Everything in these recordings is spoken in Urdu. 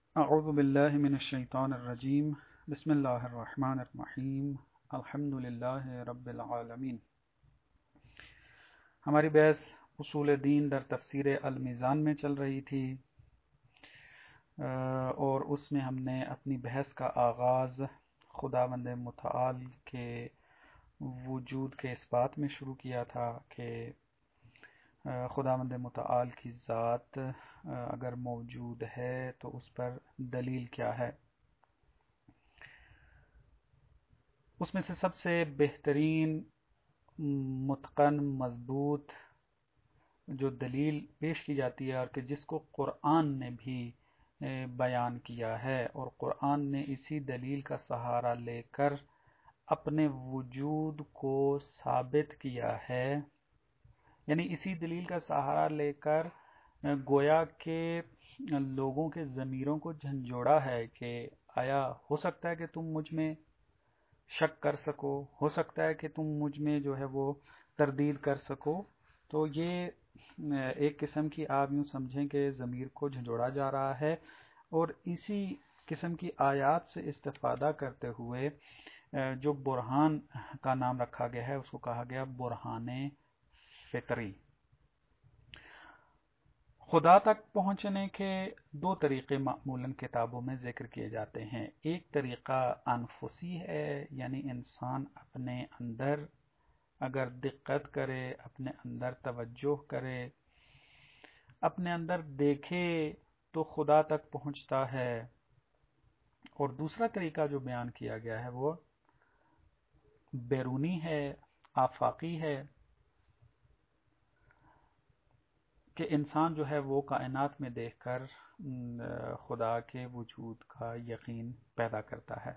اعوذ باللہ من الشیطان الرجیم بسم اللہ الرحمن الرحیم الحمد للہ رب العالمین۔ ہماری بحث اصول دین در تفسیر المیزان میں چل رہی تھی اور اس میں ہم نے اپنی بحث کا آغاز خداوند متعال کے وجود کے اس بات میں شروع کیا تھا کہ خداوند متعال کی ذات اگر موجود ہے تو اس پر دلیل کیا ہے۔ اس میں سے سب سے بہترین متقن مضبوط جو دلیل پیش کی جاتی ہے اور کہ جس کو قرآن نے بھی بیان کیا ہے اور قرآن نے اسی دلیل کا سہارا لے کر اپنے وجود کو ثابت کیا ہے، یعنی اسی دلیل کا سہارا لے کر گویا کہ لوگوں کے ضمیروں کو جھنجھوڑا ہے کہ آیا ہو سکتا ہے کہ تم مجھ میں شک کر سکو، ہو سکتا ہے کہ تم مجھ میں جو ہے وہ تردید کر سکو۔ تو یہ ایک قسم کی آپ یوں سمجھیں کہ ضمیر کو جھنجھوڑا جا رہا ہے، اور اسی قسم کی آیات سے استفادہ کرتے ہوئے جو برہان کا نام رکھا گیا ہے اس کو کہا گیا برہان فطری۔ خدا تک پہنچنے کے دو طریقے معمولاً کتابوں میں ذکر کیے جاتے ہیں۔ ایک طریقہ انفسی ہے، یعنی انسان اپنے اندر اگر دقت کرے، اپنے اندر توجہ کرے، اپنے اندر دیکھے تو خدا تک پہنچتا ہے۔ اور دوسرا طریقہ جو بیان کیا گیا ہے وہ بیرونی ہے، آفاقی ہے، کہ انسان جو ہے وہ کائنات میں دیکھ کر خدا کے وجود کا یقین پیدا کرتا ہے۔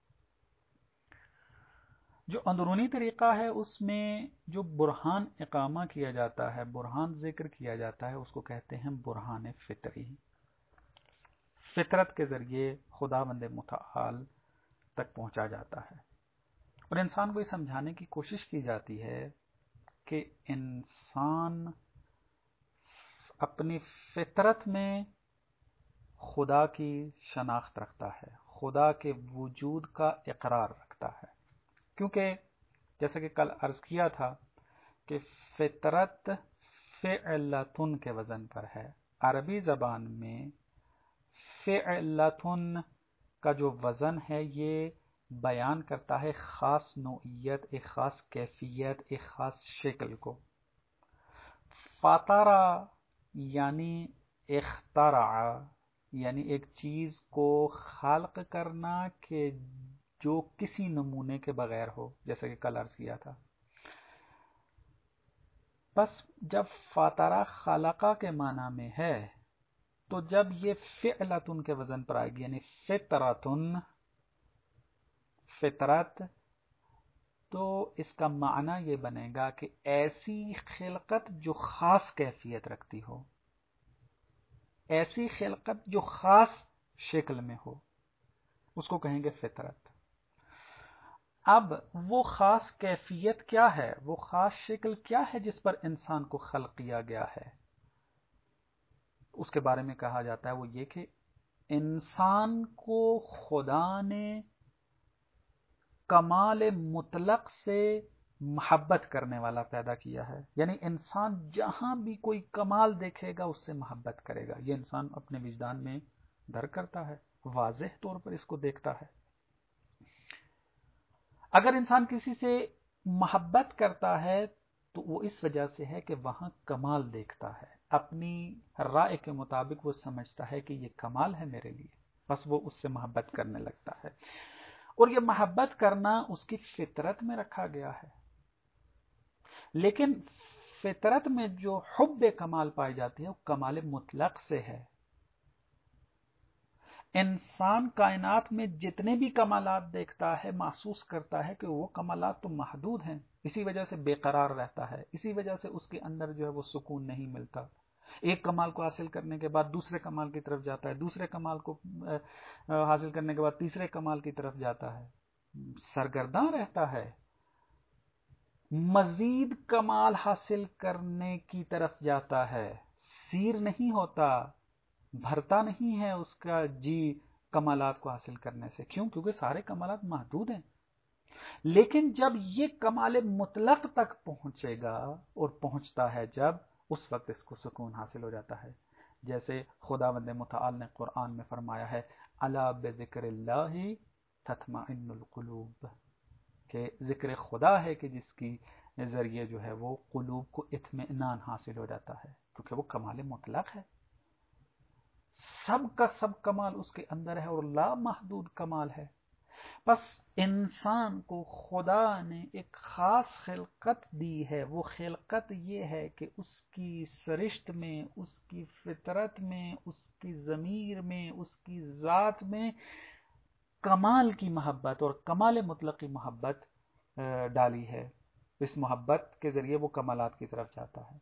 جو اندرونی طریقہ ہے اس میں جو برہان اقامہ کیا جاتا ہے، برہان ذکر کیا جاتا ہے، اس کو کہتے ہیں برہان فطری۔ فطرت کے ذریعے خداوند متعال تک پہنچا جاتا ہے، اور انسان کو یہ سمجھانے کی کوشش کی جاتی ہے کہ انسان اپنی فطرت میں خدا کی شناخت رکھتا ہے، خدا کے وجود کا اقرار رکھتا ہے، کیونکہ جیسا کہ کل عرض کیا تھا کہ فطرت فعلتن کے وزن پر ہے۔ عربی زبان میں فعلتن کا جو وزن ہے یہ بیان کرتا ہے خاص نوعیت، ایک خاص کیفیت، ایک خاص شکل کو۔ فطرہ یعنی اخترع، یعنی ایک چیز کو خلق کرنا کہ جو کسی نمونے کے بغیر ہو، جیسا کہ کل عرض کیا تھا۔ بس جب فطرہ خلقہ کے معنی میں ہے تو جب یہ فعلتن کے وزن پر آئے گی، یعنی فطرتن، فطرت، تو اس کا معنی یہ بنے گا کہ ایسی خلقت جو خاص کیفیت رکھتی ہو، ایسی خلقت جو خاص شکل میں ہو، اس کو کہیں گے فطرت۔ اب وہ خاص کیفیت کیا ہے، وہ خاص شکل کیا ہے جس پر انسان کو خلق کیا گیا ہے، اس کے بارے میں کہا جاتا ہے وہ یہ کہ انسان کو خدا نے کمال مطلق سے محبت کرنے والا پیدا کیا ہے، یعنی انسان جہاں بھی کوئی کمال دیکھے گا اس سے محبت کرے گا۔ یہ انسان اپنے وجدان میں درک کرتا ہے، واضح طور پر اس کو دیکھتا ہے۔ اگر انسان کسی سے محبت کرتا ہے تو وہ اس وجہ سے ہے کہ وہاں کمال دیکھتا ہے، اپنی رائے کے مطابق وہ سمجھتا ہے کہ یہ کمال ہے میرے لیے، بس وہ اس سے محبت کرنے لگتا ہے، اور یہ محبت کرنا اس کی فطرت میں رکھا گیا ہے۔ لیکن فطرت میں جو حب کمال پائی جاتی ہے وہ کمال مطلق سے ہے۔ انسان کائنات میں جتنے بھی کمالات دیکھتا ہے محسوس کرتا ہے کہ وہ کمالات تو محدود ہیں، اسی وجہ سے بے قرار رہتا ہے، اسی وجہ سے اس کے اندر جو ہے وہ سکون نہیں ملتا۔ ایک کمال کو حاصل کرنے کے بعد دوسرے کمال کی طرف جاتا ہے، دوسرے کمال کو حاصل کرنے کے بعد تیسرے کمال کی طرف جاتا ہے، سرگرداں رہتا ہے، مزید کمال حاصل کرنے کی طرف جاتا ہے، سیر نہیں ہوتا، بھرتا نہیں ہے اس کا جی کمالات کو حاصل کرنے سے. کیوں؟ کیونکہ سارے کمالات محدود ہیں. لیکن جب یہ کمال مطلق تک پہنچے گا اور پہنچتا ہے جب، اس وقت اس کو سکون حاصل ہو جاتا ہے. جیسے خداوند متعال نے قرآن میں فرمایا ہے الا بذکر اللہ تطمئن القلوب، کہ ذکر خدا ہے کہ جس کی ذریعے جو ہے وہ قلوب کو اطمینان حاصل ہو جاتا ہے، کیونکہ وہ کمال مطلق ہے. سب کا سب کمال اس کے اندر ہے اور لا محدود کمال ہے. بس انسان کو خدا نے ایک خاص خلقت دی ہے. وہ خلقت یہ ہے کہ اس کی سرشت میں، اس کی فطرت میں، اس کی ضمیر میں، اس کی ذات میں کمال کی محبت اور کمال مطلق کی محبت ڈالی ہے. اس محبت کے ذریعے وہ کمالات کی طرف جاتا ہے.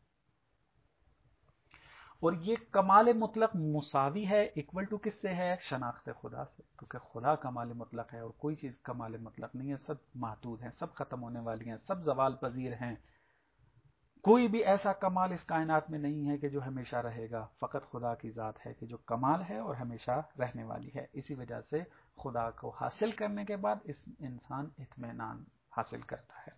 اور یہ کمال مطلق مساوی ہے، ایکول ٹو کس سے ہے؟ شناخت خدا سے. کیونکہ خدا کمال مطلق ہے اور کوئی چیز کمال مطلق نہیں ہے. سب محدود ہیں، سب ختم ہونے والی ہیں، سب زوال پذیر ہیں. کوئی بھی ایسا کمال اس کائنات میں نہیں ہے کہ جو ہمیشہ رہے گا. فقط خدا کی ذات ہے کہ جو کمال ہے اور ہمیشہ رہنے والی ہے. اسی وجہ سے خدا کو حاصل کرنے کے بعد اس انسان اطمینان حاصل کرتا ہے.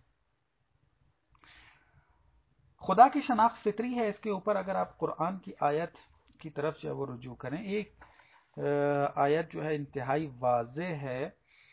خدا کی شناخت فطری ہے. اس کے اوپر اگر آپ قرآن کی آیت کی طرف جو ہے وہ رجوع کریں، ایک آیت جو ہے انتہائی واضح ہے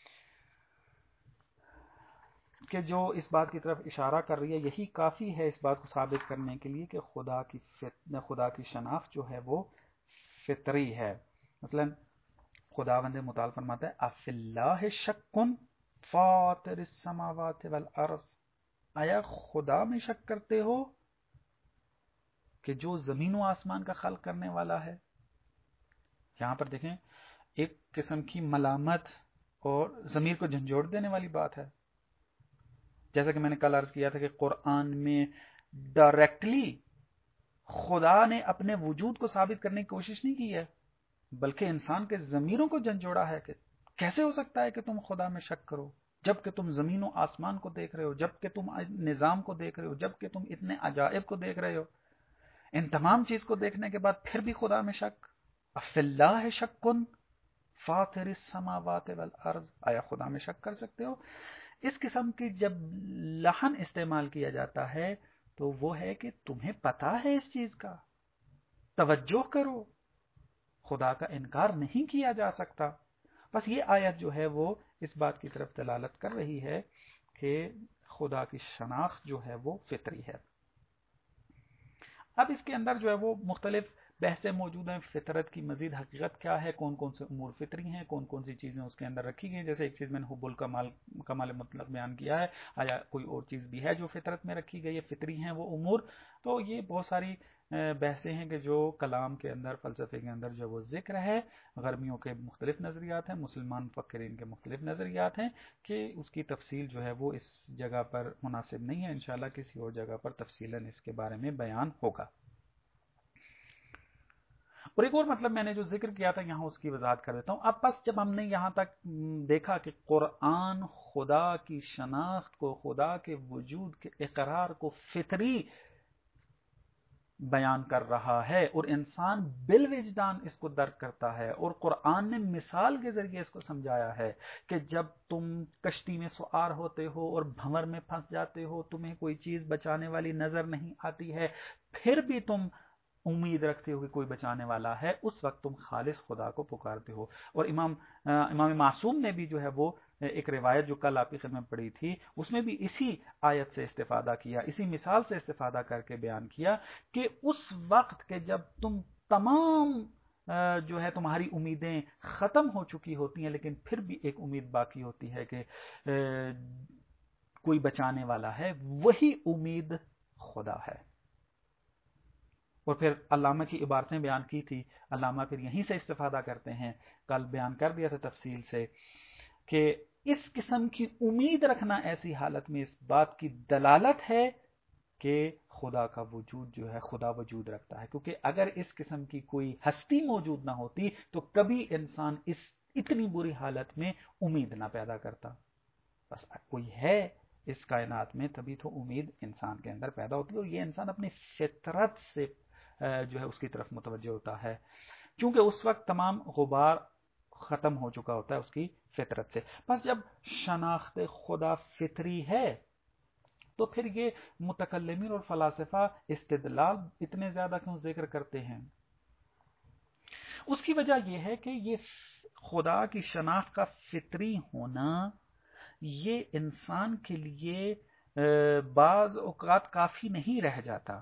کہ جو اس بات کی طرف اشارہ کر رہی ہے. یہی کافی ہے اس بات کو ثابت کرنے کے لیے کہ خدا کی شناخت جو ہے وہ فطری ہے. مثلا خداوند متعال فرماتا ہے اف اللہ شک فاطر السماوات والارض، آیا خدا میں شک کرتے ہو کہ جو زمین و آسمان کا خلق کرنے والا ہے. یہاں پر دیکھیں ایک قسم کی ملامت اور ضمیر کو جھنجھوڑ دینے والی بات ہے. جیسا کہ میں نے کل عرض کیا تھا کہ قرآن میں ڈائریکٹلی خدا نے اپنے وجود کو ثابت کرنے کی کوشش نہیں کی ہے، بلکہ انسان کے ضمیروں کو جھنجھوڑا ہے کہ کیسے ہو سکتا ہے کہ تم خدا میں شک کرو جب کہ تم زمین و آسمان کو دیکھ رہے ہو، جب کہ تم نظام کو دیکھ رہے ہو، جب کہ تم اتنے عجائب کو دیکھ رہے ہو. ان تمام چیز کو دیکھنے کے بعد پھر بھی خدا میں شک. اف اللہ شک فاطر السماوات والارض، آیا خدا میں شک کر سکتے ہو؟ اس قسم کی جب لحن استعمال کیا جاتا ہے تو وہ ہے کہ تمہیں پتا ہے اس چیز کا، توجہ کرو، خدا کا انکار نہیں کیا جا سکتا. بس یہ آیت جو ہے وہ اس بات کی طرف دلالت کر رہی ہے کہ خدا کی شناخت جو ہے وہ فطری ہے. اب اس کے اندر جو ہے وہ مختلف بحثیں موجود ہیں. فطرت کی مزید حقیقت کیا ہے، کون کون سے امور فطری ہیں، کون کون سی چیزیں اس کے اندر رکھی گئی. جیسے ایک چیز میں نے حب الکمال کمال مطلق بیان کیا ہے، آیا کوئی اور چیز بھی ہے جو فطرت میں رکھی گئی ہے، فطری ہیں وہ امور. تو یہ بہت ساری بحثیں ہیں کہ جو کلام کے اندر، فلسفے کے اندر جو وہ ذکر ہے. غربیوں کے مختلف نظریات ہیں، مسلمان مفکرین کے مختلف نظریات ہیں کہ اس کی تفصیل جو ہے وہ اس جگہ پر مناسب نہیں ہے. انشاءاللہ کسی اور جگہ پر تفصیلاً اس کے بارے میں بیان ہوگا. اور ایک اور مطلب میں نے جو ذکر کیا تھا یہاں اس کی وضاحت کر دیتا ہوں. اب بس جب ہم نے یہاں تک دیکھا کہ قرآن خدا کی شناخت کو، خدا کے وجود کے اقرار کو فطری بیان کر رہا ہے اور انسان بالوجدان اس کو درک کرتا ہے، اور قرآن نے مثال کے ذریعے اس کو سمجھایا ہے کہ جب تم کشتی میں سوار ہوتے ہو اور بھنور میں پھنس جاتے ہو، تمہیں کوئی چیز بچانے والی نظر نہیں آتی ہے، پھر بھی تم امید رکھتے ہو کہ کوئی بچانے والا ہے، اس وقت تم خالص خدا کو پکارتے ہو. اور امام معصوم نے بھی جو ہے وہ ایک روایت جو کل آپ کی خدمت میں پڑھی تھی اس میں بھی اسی آیت سے استفادہ کیا، اسی مثال سے استفادہ کر کے بیان کیا کہ اس وقت کے جب تم تمام جو ہے تمہاری امیدیں ختم ہو چکی ہوتی ہیں لیکن پھر بھی ایک امید باقی ہوتی ہے کہ کوئی بچانے والا ہے، وہی امید خدا ہے. اور پھر علامہ کی عبارتیں بیان کی تھی، علامہ پھر یہیں سے استفادہ کرتے ہیں. کل بیان کر دیا تھا تفصیل سے کہ اس قسم کی امید رکھنا ایسی حالت میں اس بات کی دلالت ہے کہ خدا کا وجود جو ہے، خدا وجود رکھتا ہے. کیونکہ اگر اس قسم کی کوئی ہستی موجود نہ ہوتی تو کبھی انسان اس اتنی بری حالت میں امید نہ پیدا کرتا. بس کوئی ہے اس کائنات میں تبھی تو امید انسان کے اندر پیدا ہوتی ہے، اور یہ انسان اپنی فطرت سے جو ہے اس کی طرف متوجہ ہوتا ہے. چونکہ اس وقت تمام غبار ختم ہو چکا ہوتا ہے اس کی فطرت سے. بس جب شناخت خدا فطری ہے تو پھر یہ متکلمین اور فلاسفہ استدلال اتنے زیادہ کیوں ذکر کرتے ہیں؟ اس کی وجہ یہ ہے کہ یہ خدا کی شناخت کا فطری ہونا یہ انسان کے لیے بعض اوقات کافی نہیں رہ جاتا.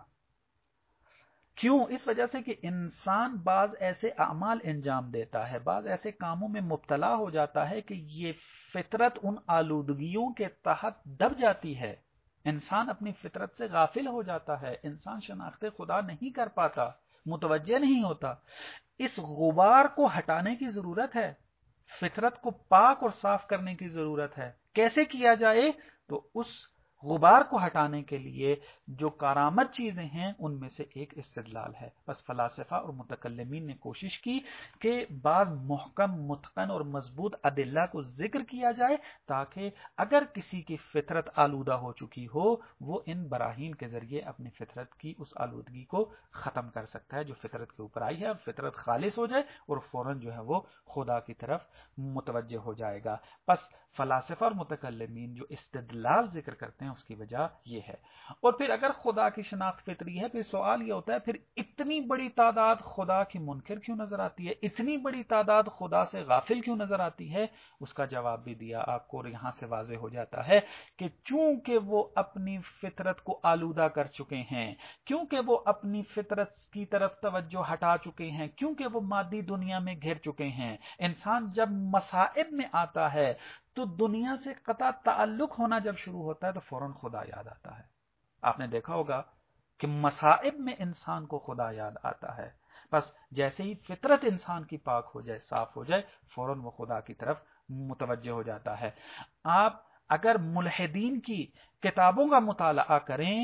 کیوں؟ اس وجہ سے کہ انسان بعض ایسے اعمال انجام دیتا ہے، بعض ایسے کاموں میں مبتلا ہو جاتا ہے کہ یہ فطرت ان آلودگیوں کے تحت دب جاتی ہے. انسان اپنی فطرت سے غافل ہو جاتا ہے، انسان شناخت خدا نہیں کر پاتا، متوجہ نہیں ہوتا. اس غبار کو ہٹانے کی ضرورت ہے، فطرت کو پاک اور صاف کرنے کی ضرورت ہے. کیسے کیا جائے؟ تو اس غبار کو ہٹانے کے لیے جو کارآمد چیزیں ہیں ان میں سے ایک استدلال ہے. بس فلاسفہ اور متکلمین نے کوشش کی کہ بعض محکم، متقن اور مضبوط ادلہ کو ذکر کیا جائے تاکہ اگر کسی کی فطرت آلودہ ہو چکی ہو وہ ان براہین کے ذریعے اپنی فطرت کی اس آلودگی کو ختم کر سکتا ہے جو فطرت کے اوپر آئی ہے، فطرت خالص ہو جائے اور فوراً جو ہے وہ خدا کی طرف متوجہ ہو جائے گا. بس فلاسفہ اور متکلمین جو استدلال ذکر کرتے ہیں اس کی وجہ یہ ہے. اور پھر اگر خدا کی شناخت فطری ہے پھر سوال یہ ہوتا ہے پھر اتنی بڑی تعداد خدا کی منکر کیوں نظر آتی ہے، اتنی بڑی تعداد خدا سے غافل کیوں نظر آتی ہے؟ اس کا جواب بھی دیا آپ کو، اور یہاں سے واضح ہو جاتا ہے کہ چونکہ وہ اپنی فطرت کو آلودہ کر چکے ہیں، کیونکہ وہ اپنی فطرت کی طرف توجہ ہٹا چکے ہیں، کیونکہ وہ مادی دنیا میں گھر چکے ہیں. انسان جب مصائب میں آتا ہے تو دنیا سے قطع تعلق ہونا جب شروع ہوتا ہے تو فوراً خدا یاد آتا ہے. آپ نے دیکھا ہوگا کہ مصائب میں انسان کو خدا یاد آتا ہے. بس جیسے ہی فطرت انسان کی پاک ہو جائے، صاف ہو جائے، فوراً وہ خدا کی طرف متوجہ ہو جاتا ہے. آپ اگر ملحدین کی کتابوں کا مطالعہ کریں،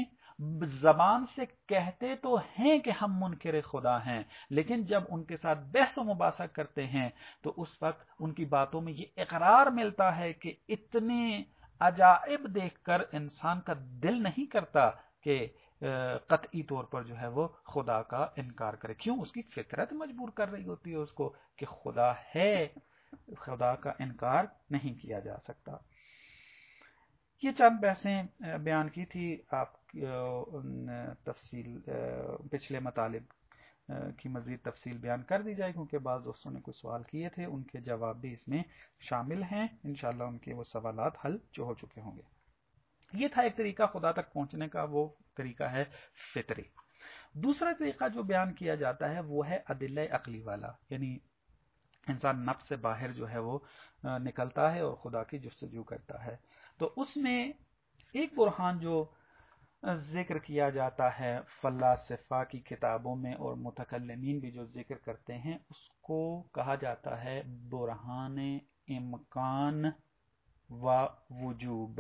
زبان سے کہتے تو ہیں کہ ہم منکر خدا ہیں، لیکن جب ان کے ساتھ بحث و مباحثہ کرتے ہیں تو اس وقت ان کی باتوں میں یہ اقرار ملتا ہے کہ اتنے عجائب دیکھ کر انسان کا دل نہیں کرتا کہ قطعی طور پر جو ہے وہ خدا کا انکار کرے. کیوں؟ اس کی فطرت مجبور کر رہی ہوتی ہے اس کو کہ خدا ہے، خدا کا انکار نہیں کیا جا سکتا. یہ چند بحثیں بیان کی تھی آپ تفصیل پچھلے مطالب کی مزید تفصیل بیان کر دی جائے کیونکہ بعض دوستوں نے کچھ سوال کیے تھے، ان کے جواب بھی اس میں شامل ہیں. انشاءاللہ ان کے وہ سوالات حل جو ہو چکے ہوں گے. یہ تھا ایک طریقہ خدا تک پہنچنے کا، وہ طریقہ ہے فطری. دوسرا طریقہ جو بیان کیا جاتا ہے وہ ہے ادلہ عقلی والا، یعنی انسان نفس سے باہر جو ہے وہ نکلتا ہے اور خدا کی جستجو کرتا ہے. تو اس میں ایک برہان جو ذکر کیا جاتا ہے فلاسفہ کی کتابوں میں اور متکلمین بھی جو ذکر کرتے ہیں اس کو کہا جاتا ہے برہان امکان و وجوب.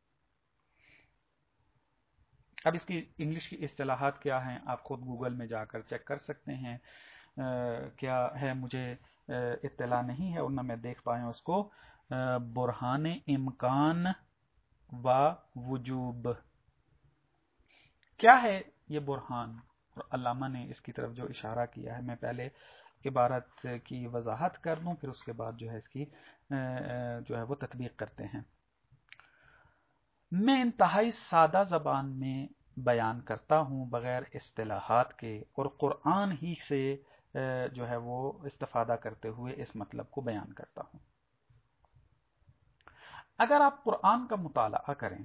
اب اس کی انگلش کی اصطلاحات کیا ہیں آپ خود گوگل میں جا کر چیک کر سکتے ہیں. کیا ہے مجھے اطلاع نہیں ہے اور نہ میں دیکھ پایا اس کو. برہان امکان و وجوب کیا ہے یہ برہان؟ اور علامہ نے اس کی طرف جو اشارہ کیا ہے، میں پہلے عبارت کی وضاحت کر دوں پھر اس کے بعد جو ہے اس کی جو ہے وہ تطبیق کرتے ہیں. میں انتہائی سادہ زبان میں بیان کرتا ہوں بغیر اصطلاحات کے اور قرآن ہی سے جو ہے وہ استفادہ کرتے ہوئے اس مطلب کو بیان کرتا ہوں. اگر آپ قرآن کا مطالعہ کریں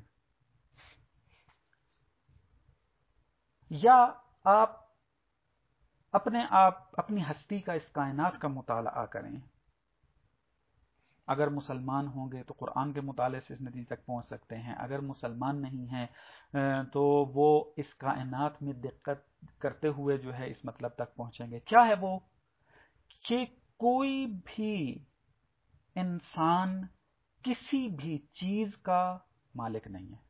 یا آپ اپنی ہستی کا، اس کائنات کا مطالعہ کریں، اگر مسلمان ہوں گے تو قرآن کے مطالعے سے اس نتیجے تک پہنچ سکتے ہیں، اگر مسلمان نہیں ہیں تو وہ اس کائنات میں دقت کرتے ہوئے جو ہے اس مطلب تک پہنچیں گے. کیا ہے وہ؟ کہ کوئی بھی انسان کسی بھی چیز کا مالک نہیں ہے.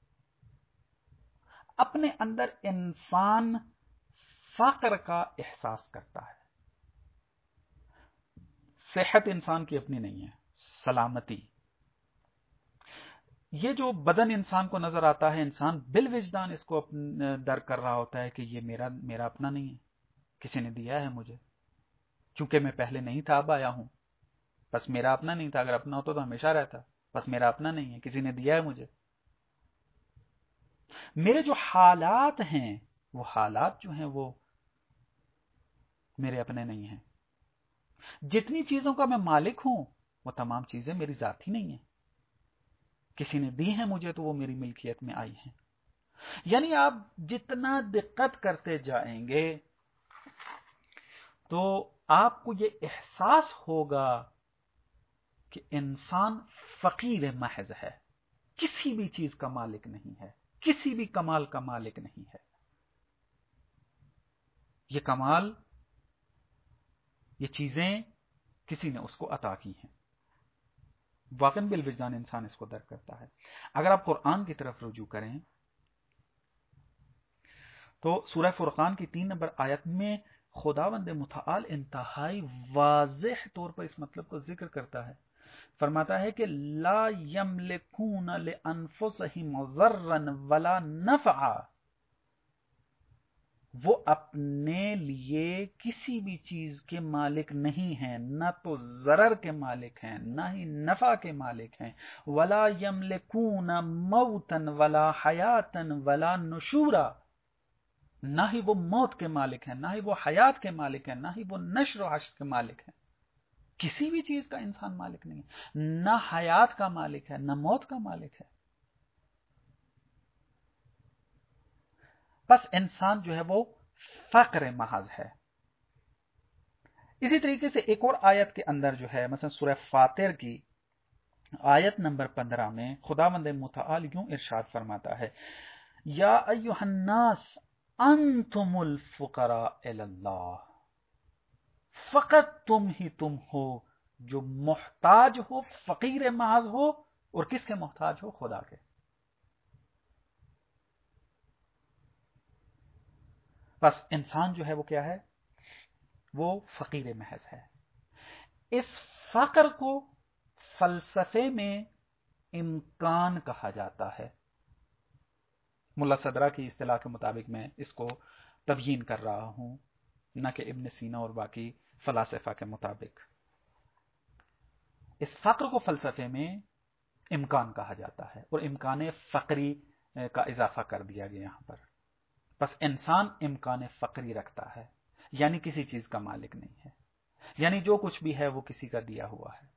اپنے اندر انسان فقر کا احساس کرتا ہے. صحت انسان کی اپنی نہیں ہے، سلامتی. یہ جو بدن انسان کو نظر آتا ہے، انسان بالوجدان اس کو درک کر رہا ہوتا ہے کہ یہ میرا اپنا نہیں ہے، کسی نے دیا ہے مجھے. چونکہ میں پہلے نہیں تھا اب آیا ہوں، بس میرا اپنا نہیں تھا، اگر اپنا ہوتا تو ہمیشہ رہتا، بس میرا اپنا نہیں ہے، کسی نے دیا ہے مجھے. میرے جو حالات ہیں وہ حالات جو ہیں وہ میرے اپنے نہیں ہیں. جتنی چیزوں کا میں مالک ہوں وہ تمام چیزیں میری ذاتی نہیں ہیں، کسی نے دی ہیں مجھے تو وہ میری ملکیت میں آئی ہیں. یعنی آپ جتنا دقت کرتے جائیں گے تو آپ کو یہ احساس ہوگا کہ انسان فقیر محض ہے، کسی بھی چیز کا مالک نہیں ہے، کسی بھی کمال کا مالک نہیں ہے. یہ کمال، یہ چیزیں کسی نے اس کو عطا کی ہیں. واقعاً بالوجدان انسان اس کو درک کرتا ہے. اگر آپ قرآن کی طرف رجوع کریں تو سورہ فرقان کی 3 نمبر آیت میں خداوند متعال انتہائی واضح طور پر اس مطلب کو ذکر کرتا ہے. فرماتا ہے کہ لا یملکون لانفسہم ضرا ولا نفعا، وہ اپنے لیے کسی بھی چیز کے مالک نہیں ہیں، نہ تو ضرر کے مالک ہیں نہ ہی نفع کے مالک ہیں. ولا یملکون موتا ولا حیاتا ولا نشورا، نہ ہی وہ موت کے مالک ہیں، نہ ہی وہ حیات کے مالک ہیں، نہ ہی وہ نشر و حشر کے مالک ہیں. کسی بھی چیز کا انسان مالک نہیں ہے، نہ حیات کا مالک ہے نہ موت کا مالک ہے. بس انسان جو ہے وہ فقر محض ہے. اسی طریقے سے ایک اور آیت کے اندر جو ہے مثلا سورہ فاطر کی آیت نمبر 15 میں خداوند متعال یوں ارشاد فرماتا ہے، یا ایھا الناس انتم الفقراء الی اللہ، فقط تم ہو جو محتاج ہو، فقیر محض ہو. اور کس کے محتاج ہو؟ خدا کے. بس انسان جو ہے وہ کیا ہے؟ وہ فقیر محض ہے. اس فقر کو فلسفے میں امکان کہا جاتا ہے. ملا صدرہ کی اصطلاح کے مطابق میں اس کو تبیین کر رہا ہوں، نہ کہ ابن سینا اور باقی فلاسفہ کے مطابق. اس فقر کو فلسفے میں امکان کہا جاتا ہے اور امکان فقری کا اضافہ کر دیا گیا یہاں پر. بس انسان امکان فقری رکھتا ہے، یعنی کسی چیز کا مالک نہیں ہے، یعنی جو کچھ بھی ہے وہ کسی کا دیا ہوا ہے.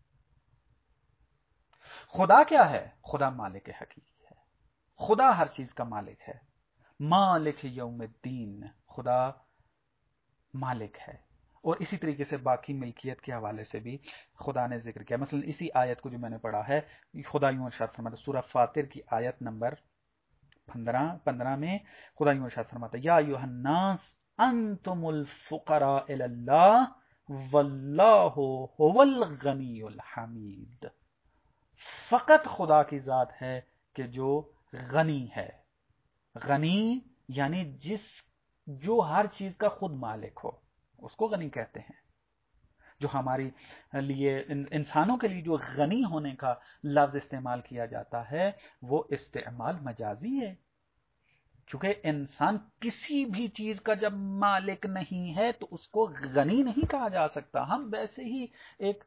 خدا کیا ہے؟ خدا مالک حقیقی ہے، خدا ہر چیز کا مالک ہے. مالک یوم الدین، خدا مالک ہے. اور اسی طریقے سے باقی ملکیت کے حوالے سے بھی خدا نے ذکر کیا. مثلا اسی آیت کو جو میں نے پڑھا ہے، خدا یوں ارشاد فرماتا ہے سورہ فاطر کی آیت نمبر 15 میں خدا یوں ارشاد فرماتا ہے، یا ایھا الناس انتم الفقراء الی اللہ واللہ هو الغنی الحمید. فقط خدا کی ذات ہے کہ جو غنی ہے. غنی یعنی جو ہر چیز کا خود مالک ہو اس کو غنی کہتے ہیں. جو ہماری لیے انسانوں کے لیے جو غنی ہونے کا لفظ استعمال کیا جاتا ہے وہ استعمال مجازی ہے، چونکہ انسان کسی بھی چیز کا جب مالک نہیں ہے تو اس کو غنی نہیں کہا جا سکتا. ہم ویسے ہی ایک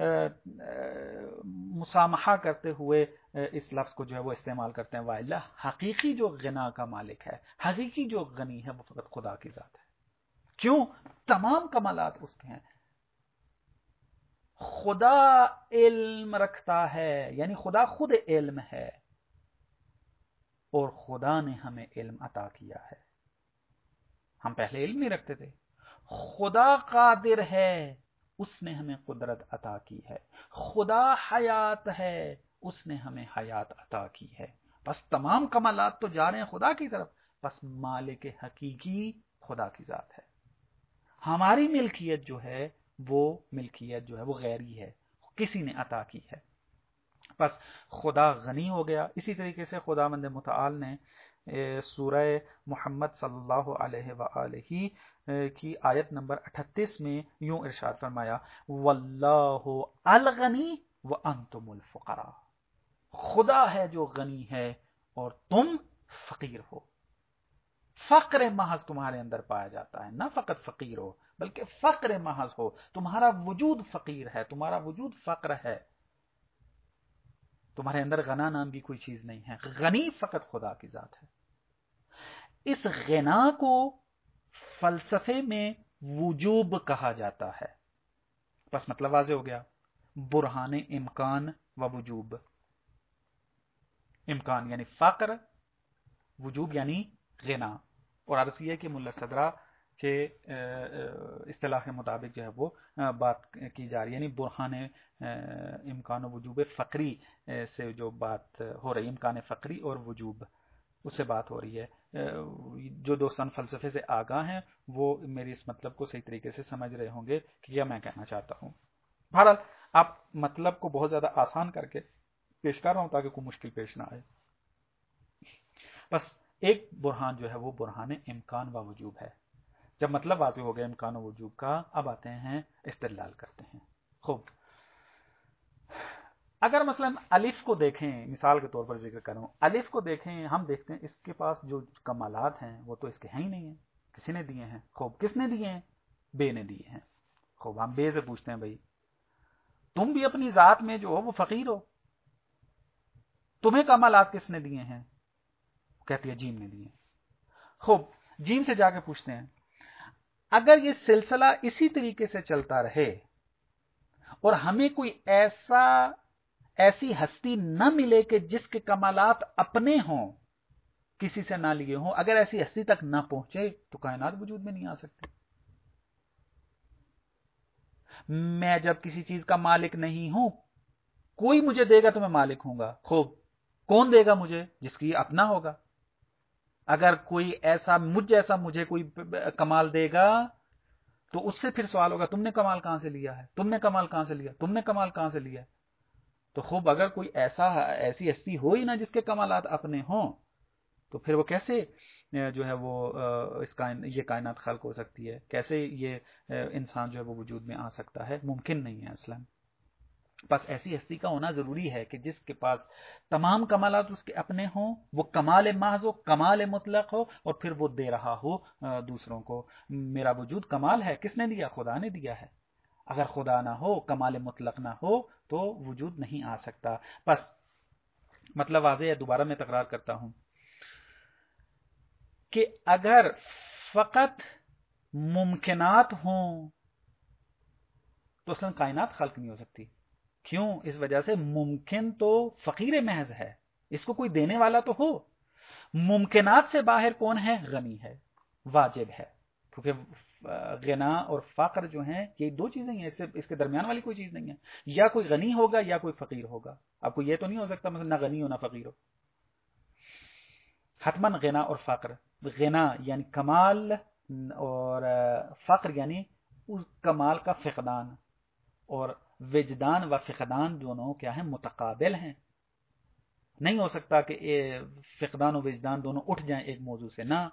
مسامحہ کرتے ہوئے اس لفظ کو جو ہے وہ استعمال کرتے ہیں، وائلہ حقیقی جو غنا کا مالک ہے، حقیقی جو غنی ہے وہ فقط خدا کی ذات ہے. کیوں؟ تمام کمالات اس کے ہیں. خدا علم رکھتا ہے، یعنی خدا خود علم ہے، اور خدا نے ہمیں علم عطا کیا ہے. ہم پہلے علم نہیں رکھتے تھے. خدا قادر ہے، اس نے ہمیں قدرت عطا کی ہے. خدا حیات ہے، اس نے ہمیں حیات عطا کی ہے. بس تمام کمالات تو جا رہے ہیں خدا کی طرف، بس مالک حقیقی خدا کی ذات ہے. ہماری ملکیت جو ہے وہ غیری ہے، کسی نے عطا کی ہے. بس خدا غنی ہو گیا. اسی طریقے سے خداوند متعال نے سورہ محمد صلی اللہ علیہ وآلہ کی آیت نمبر 38 میں یوں ارشاد فرمایا، واللہ الغنی وانتم الفقراء. خدا ہے جو غنی ہے اور تم فقیر ہو. فقر محض تمہارے اندر پایا جاتا ہے، نہ فقط فقیر ہو بلکہ فقر محض ہو، تمہارا وجود فقیر ہے، تمہارا وجود فقر ہے، تمہارے اندر غنا نام کی کوئی چیز نہیں ہے، غنی فقط خدا کی ذات ہے۔ اس غنا کو فلسفے میں وجوب کہا جاتا ہے۔ بس مطلب واضح ہو گیا، برہان امکان و وجوب، امکان یعنی فقر، وجوب یعنی غنا۔ اور عرض یہ ہے کہ ملا صدرہ کے اصطلاح کے مطابق جو ہے وہ بات کی جا رہی ہے، یعنی برہان امکان و وجوب فقری سے جو بات ہو رہی ہے، امکان فقری اور وجوب، اس سے بات ہو رہی ہے۔ جو دوستان فلسفے سے آگاہ ہیں وہ میری اس مطلب کو صحیح طریقے سے سمجھ رہے ہوں گے کہ کیا میں کہنا چاہتا ہوں۔ بہرحال آپ مطلب کو بہت زیادہ آسان کر کے پیش کر رہا ہوں تاکہ کوئی مشکل پیش نہ آئے۔ بس ایک برہان جو ہے وہ برہان امکان و وجوب ہے۔ جب مطلب واضح ہو گیا امکان و وجوب کا، اب آتے ہیں استدلال کرتے ہیں۔ خوب، اگر مثلا الف کو دیکھیں، مثال کے طور پر ذکر کروں، الف کو دیکھیں، ہم دیکھتے ہیں اس کے پاس جو کمالات ہیں وہ تو اس کے ہیں ہی نہیں ہیں، کسی نے دیے ہیں۔ خوب، کس نے دیے ہیں؟ بے نے دیے ہیں۔ خوب، ہم بے سے پوچھتے ہیں بھائی تم بھی اپنی ذات میں جو ہو وہ فقیر ہو، تمہیں کمالات کس نے دیے ہیں؟ کہتی ہے جیم نے دیے۔ خوب، جیم سے جا کے پوچھتے ہیں اگر یہ سلسلہ اسی طریقے سے چلتا رہے اور ہمیں کوئی ایسی ہستی نہ ملے کہ جس کے کمالات اپنے ہوں، کسی سے نہ لیے ہوں، اگر ایسی ہستی تک نہ پہنچے تو کائنات وجود میں نہیں آ سکتی۔ میں جب کسی چیز کا مالک نہیں ہوں، کوئی مجھے دے گا تو میں مالک ہوں گا۔ خوب، کون دے گا مجھے؟ جس کی اپنا ہوگا۔ اگر کوئی ایسا مجھے کوئی کمال دے گا تو اس سے پھر سوال ہوگا تم نے کمال کہاں سے لیا ہے، تم نے کمال کہاں سے لیا، تم نے کمال کہاں سے لیا؟ تو خوب، اگر کوئی ایسی ہستی ہو ہی نہ جس کے کمالات اپنے ہوں تو پھر وہ کیسے جو ہے وہ یہ کائنات خلق ہو سکتی ہے؟ کیسے یہ انسان جو ہے وہ وجود میں آ سکتا ہے؟ ممکن نہیں ہے اصلا۔ بس ایسی ہستی کا ہونا ضروری ہے کہ جس کے پاس تمام کمالات اس کے اپنے ہوں، وہ کمال محض ہو، کمال مطلق ہو، اور پھر وہ دے رہا ہو دوسروں کو۔ میرا وجود کمال ہے، کس نے دیا؟ خدا نے دیا ہے۔ اگر خدا نہ ہو، کمال مطلق نہ ہو تو وجود نہیں آ سکتا۔ بس مطلب واضح ہے، دوبارہ میں تکرار کرتا ہوں کہ اگر فقط ممکنات ہوں تو اصلا کائنات خلق نہیں ہو سکتی۔ کیوں؟ اس وجہ سے ممکن تو فقیر محض ہے، اس کو کوئی دینے والا تو ہو۔ ممکنات سے باہر کون ہے؟ غنی ہے، واجب ہے، کیونکہ غنا اور فقر جو ہیں یہ دو چیزیں ہیں، اس کے درمیان والی کوئی چیز نہیں ہے۔ یا کوئی غنی ہوگا یا کوئی فقیر ہوگا، اب کو یہ تو نہیں ہو سکتا مثلا نہ غنی ہو نہ فقیر ہو، حتماً غنا اور فقر۔ غنا یعنی کمال، اور فقر یعنی اس کمال کا فقدان، اور وجدان و فقدان دونوں کیا ہیں؟ متقابل ہیں۔ نہیں ہو سکتا کہ فقدان و وجدان دونوں اٹھ جائیں ایک موضوع سے، نہ،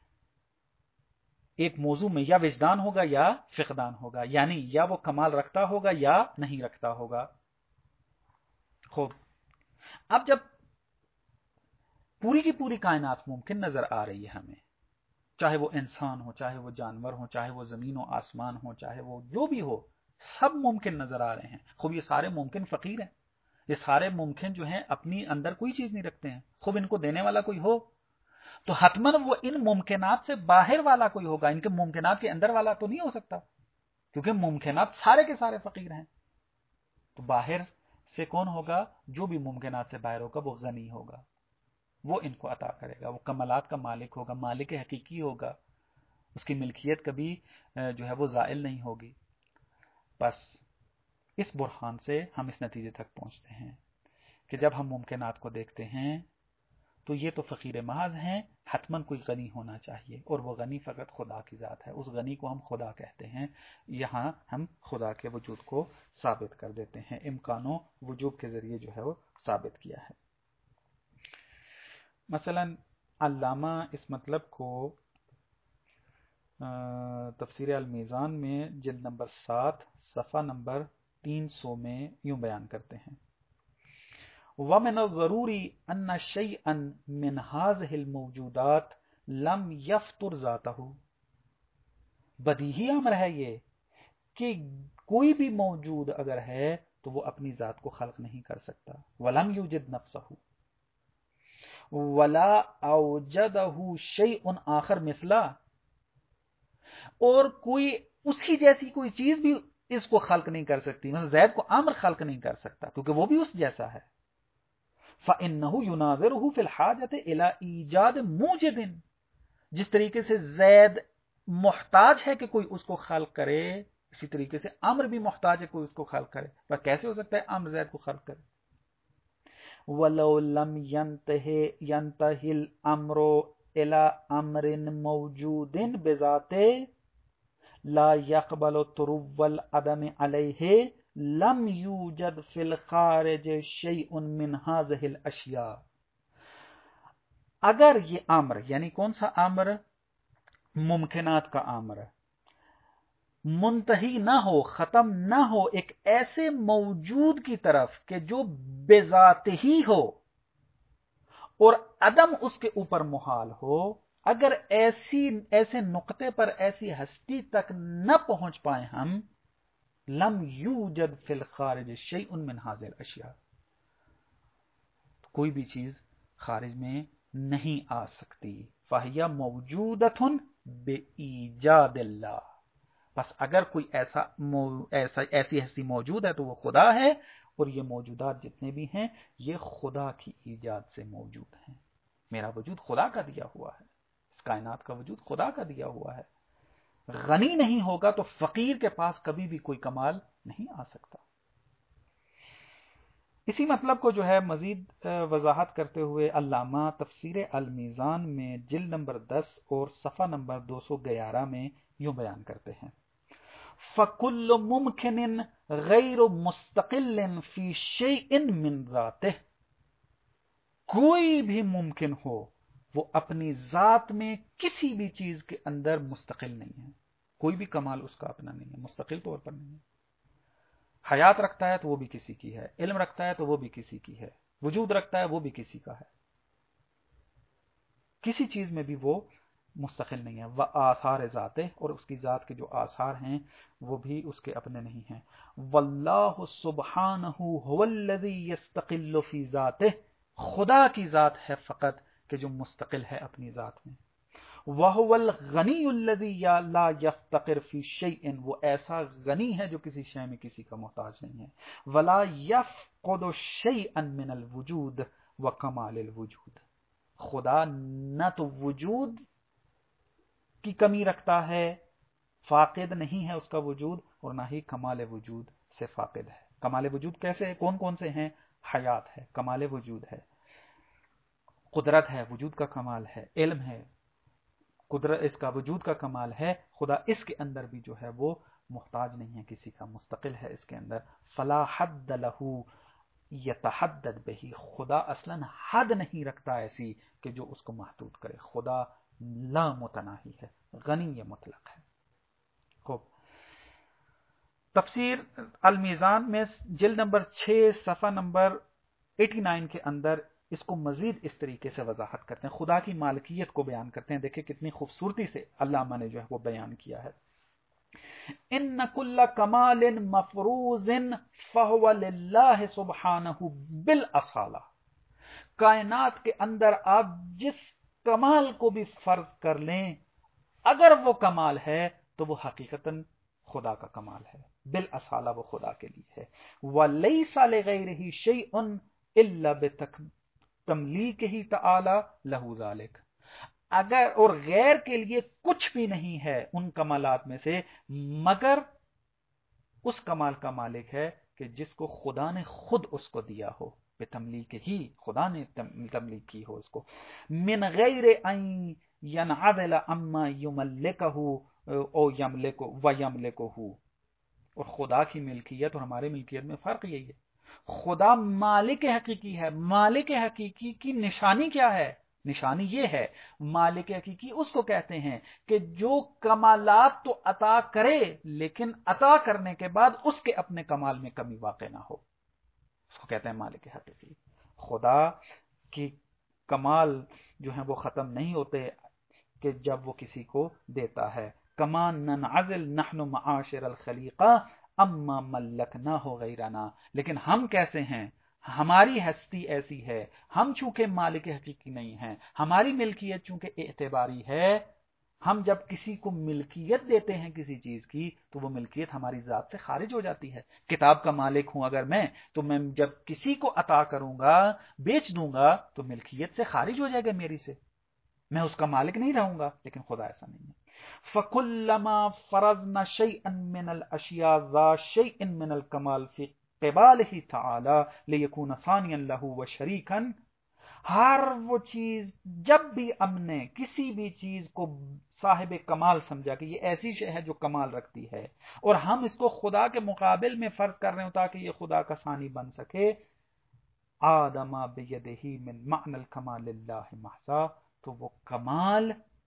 ایک موضوع میں یا وجدان ہوگا یا فقدان ہوگا، یعنی یا وہ کمال رکھتا ہوگا یا نہیں رکھتا ہوگا۔ خوب، اب جب پوری کی پوری کائنات ممکن نظر آ رہی ہے ہمیں، چاہے وہ انسان ہو، چاہے وہ جانور ہو، چاہے وہ زمین و آسمان ہو، چاہے وہ جو بھی ہو، سب ممکن نظر آ رہے ہیں۔ خوب، یہ سارے ممکن فقیر ہیں، یہ سارے ممکن جو ہیں اپنی اندر کوئی چیز نہیں رکھتے ہیں۔ خوب، ان کو دینے والا کوئی ہو تو حتماً وہ ان ممکنات سے باہر والا کوئی ہوگا، ان کے ممکنات کے اندر والا تو نہیں ہو سکتا، کیونکہ ممکنات سارے کے سارے فقیر ہیں۔ تو باہر سے کون ہوگا؟ جو بھی ممکنات سے باہر ہوگا وہ غنی ہوگا، وہ ان کو عطا کرے گا، وہ کمالات کا مالک ہوگا، مالک حقیقی ہوگا، اس کی ملکیت کبھی جو ہے وہ زائل نہیں ہوگی۔ بس اس برہان سے ہم اس نتیجے تک پہنچتے ہیں کہ جب ہم ممکنات کو دیکھتے ہیں تو یہ تو فقیر محض ہیں، حتماً کوئی غنی ہونا چاہیے، اور وہ غنی فقط خدا کی ذات ہے، اس غنی کو ہم خدا کہتے ہیں۔ یہاں ہم خدا کے وجود کو ثابت کر دیتے ہیں، امکان و وجوب کے ذریعے جو ہے وہ ثابت کیا ہے۔ مثلا علامہ اس مطلب کو تفسیر المیزان میں جلد نمبر 7 صفحہ نمبر 300 میں یوں بیان کرتے ہیں: وَمِنَ الضَّرُورِ أَنَّ شَيْئًا مِنْ هَذِهِ الْمَوْجُودَاتِ لم یفطر ذاتہ، بدیہی امر ہے یہ کہ کوئی بھی موجود اگر ہے تو وہ اپنی ذات کو خلق نہیں کر سکتا. ولم یوجد نفسہ ولا اوجدہ شیء آخر مثلہ، اور کوئی اسی جیسی کوئی چیز بھی اس کو خلق نہیں کر سکتی. مثلا زید کو امر خلق نہیں کر سکتا کیونکہ وہ بھی اس جیسا ہے. فإنه يناظره في الحاجة إلى ایجاد موجد، جس طریقے سے زید محتاج ہے کہ کوئی اس کو خلق کرے، اسی طریقے سے امر بھی محتاج ہے کوئی اس کو خلق کرے. پر کیسے ہو سکتا ہے امر زید کو خلق کرے؟ وَلَوْ لَمْ يَنْتَهِ الْأَمْرُ إِلَى أَمْرٍ مَوْجُودٍ بِذَاتِهِ لَا يَقْبَلُ طُرُوَّ الْعَدَمِ عَلَيْهِ لم یوجد فی الخارج شیء من هذه الاشیاء. اگر یہ امر، یعنی کون سا امر؟ ممکنات کا امر، منتہی نہ ہو، ختم نہ ہو ایک ایسے موجود کی طرف کہ جو بذات ہی ہو اور عدم اس کے اوپر محال ہو، اگر ایسے نقطے پر، ایسی ہستی تک نہ پہنچ پائیں ہم، لم یوجد فی الخارج شیء من هذه الاشیاء، کوئی بھی چیز خارج میں نہیں آ سکتی. فہی موجودۃ بایجاد اللہ، بس اگر کوئی ایسی ہستی موجود ہے تو وہ خدا ہے، اور یہ موجودات جتنے بھی ہیں یہ خدا کی ایجاد سے موجود ہیں. میرا وجود خدا کا دیا ہوا ہے، اس کائنات کا وجود خدا کا دیا ہوا ہے. غنی نہیں ہوگا تو فقیر کے پاس کبھی بھی کوئی کمال نہیں آ سکتا. اسی مطلب کو جو ہے مزید وضاحت کرتے ہوئے علامہ تفسیر المیزان میں جلد نمبر 10 اور صفحہ نمبر 211 میں یوں بیان کرتے ہیں: فَكُلُّ مُمْكِنٍ غَيْرُ مُسْتَقِلٍ فِي شَيْءٍ مِّن ذَاتِهِ، کوئی بھی ممکن ہو وہ اپنی ذات میں کسی بھی چیز کے اندر مستقل نہیں ہے، کوئی بھی کمال اس کا اپنا نہیں ہے، مستقل طور پر نہیں ہے. حیات رکھتا ہے تو وہ بھی کسی کی ہے، علم رکھتا ہے تو وہ بھی کسی کی ہے، وجود رکھتا ہے وہ بھی کسی کا ہے، کسی چیز میں بھی وہ مستقل نہیں ہے. وآثار ذاتہ، اور اس کی ذات کے جو آثار ہیں وہ بھی اس کے اپنے نہیں ہیں. واللہ سبحانہ هو الذی یستقل فی ذاتہ، خدا کی ذات ہے فقط کہ جو مستقل ہے اپنی ذات میں. وَهُوَ الْغَنِيُّ الَّذِي لَا يَفْتَقِرُ فِي شَيْءٍ، وہ ایسا غنی ہے جو کسی شے میں کسی کا محتاج نہیں ہے. وَلَا يَفْقُدُ شَيْئًا مِّنَ الْوُجُودِ وَكَمَالِ الْوُجُودِ، خدا نہ تو وجود کی کمی رکھتا ہے، فاقد نہیں ہے اس کا وجود، اور نہ ہی کمال وجود سے فاقد ہے. کمال وجود کیسے، کون کون سے ہیں؟ حیات ہے، کمال وجود ہے، قدرت ہے، وجود کا کمال ہے، علم ہے، قدرت اس کا وجود کا کمال ہے. خدا اس کے اندر بھی جو ہے وہ محتاج نہیں ہے کسی کا، مستقل ہے اس کے اندر. فلا حد لہ یتحدد بہ، خدا اصلا حد نہیں رکھتا ایسی کہ جو اس کو محدود کرے. خدا لا متناہی ہے، غنی مطلق ہے. خوب، تفسیر المیزان میں جلد نمبر 6 صفحہ نمبر 89 کے اندر اس کو مزید اس طریقے سے وضاحت کرتے ہیں، خدا کی مالکیت کو بیان کرتے ہیں. دیکھیں کتنی خوبصورتی سے علامہ نے جو ہے وہ بیان کیا ہے. ان کل کمال مفروض فہو للہ سبحانہ بالاصالہ، کائنات کے اندر آپ جس کمال کو بھی فرض کر لیں، اگر وہ کمال ہے تو وہ حقیقتاً خدا کا کمال ہے، بالاصالہ وہ خدا کے لیے ہے. وَلَيْسَ لِغَيْرِهِ شَيْءٌ إِلَّا بِتَمْلِيكِهِ تَعَالَى لَهُ ذَلِكَ، اگر اور غیر کے لیے کچھ بھی نہیں ہے ان کمالات میں سے مگر اس کمال کا مالک ہے کہ جس کو خدا نے خود اس کو دیا ہو، بتملیک ہی، خدا نے تملیک کی ہو اس کو. من غیر ان ینعدل اما یملکہ او یملکہ و یملکہ، اور خدا کی ملکیت اور ہمارے ملکیت میں فرق یہی ہے. خدا مالک حقیقی ہے. مالک حقیقی کی نشانی کیا ہے؟ نشانی یہ ہے، مالک حقیقی اس کو کہتے ہیں کہ جو کمالات تو عطا کرے لیکن عطا کرنے کے بعد اس کے اپنے کمال میں کمی واقع نہ ہو، اس کو کہتے ہیں مالک حقیقی. خدا کی کمال جو ہیں وہ ختم نہیں ہوتے، کہ جب وہ کسی کو دیتا ہے. کما ننعزل نحن معاشر الخلیقہ اما ملکناہ غیرنا. لیکن ہم کیسے ہیں؟ ہماری ہستی ایسی ہے، ہم چونکہ مالک حقیقی نہیں ہیں، ہماری ملکیت چونکہ اعتباری ہے. ہم جب کسی کو ملکیت دیتے ہیں کسی چیز کی تو وہ ملکیت ہماری ذات سے خارج ہو جاتی ہے. کتاب کا مالک ہوں اگر میں، تو میں جب کسی کو عطا کروں گا، بیچ دوں گا، تو ملکیت سے خارج ہو جائے گا میری سے، میں اس کا مالک نہیں رہوں گا. لیکن خدا ایسا نہیں ہے. فَكُلَّمَا فَرَضْنَا شَيْئًا مِّنَ الْأَشْيَاءِ ذَا شَيْءٍ مِّنَ الْكَمَالِ فِي قِبَالِهِ تَعَالَى لِيَكُونَ ثَانِيًا لَهُ وَشَرِيكًا. ہر وہ چیز جب بھی ہم نے کسی بھی چیز کو صاحب کمال سمجھا کہ یہ ایسی شے ہے جو کمال رکھتی ہے، اور ہم اس کو خدا کے مقابل میں فرض کر رہے ہوں تاکہ یہ خدا کا ثانی بن سکے، آدم بیدہ من معنی الکمال اللہ محسا. تو وہ کمال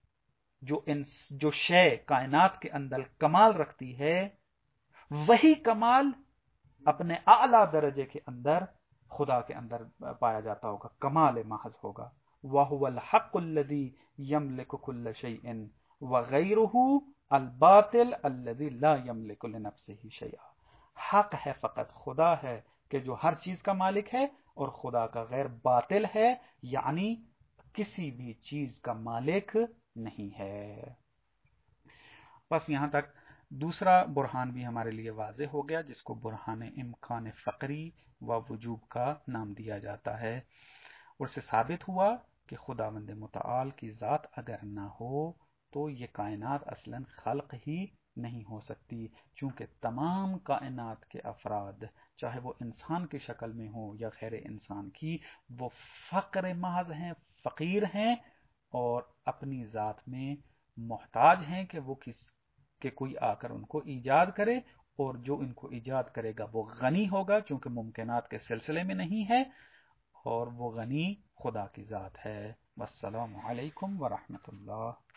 جو شے کائنات کے اندر کمال رکھتی ہے، وہی کمال اپنے اعلی درجے کے اندر خدا کے اندر پایا جاتا ہوگا، کمال محض ہوگا. وَهُوَ الْحَقُّ الَّذِي يَمْلِكُ كُلَّ شَيْءٍ وَغَيْرُهُ الْبَاطِلُ الَّذِي لَا يَمْلِكُ لِنَفْسِهِ شَيْئًا. حق ہے فقط خدا ہے کہ جو ہر چیز کا مالک ہے، اور خدا کا غیر باطل ہے، یعنی کسی بھی چیز کا مالک نہیں ہے. بس یہاں تک دوسرا برہان بھی ہمارے لیے واضح ہو گیا، جس کو برہان امکان فقری و وجوب کا نام دیا جاتا ہے. اور سے ثابت ہوا کہ خداوند متعال کی ذات اگر نہ ہو تو یہ کائنات اصلاً خلق ہی نہیں ہو سکتی، چونکہ تمام کائنات کے افراد، چاہے وہ انسان کی شکل میں ہو یا غیر انسان کی، وہ فقر محض ہیں، فقیر ہیں، اور اپنی ذات میں محتاج ہیں کہ کوئی آ کر ان کو ایجاد کرے، اور جو ان کو ایجاد کرے گا وہ غنی ہوگا چونکہ ممکنات کے سلسلے میں نہیں ہے، اور وہ غنی خدا کی ذات ہے. والسلام علیکم ورحمۃ اللہ.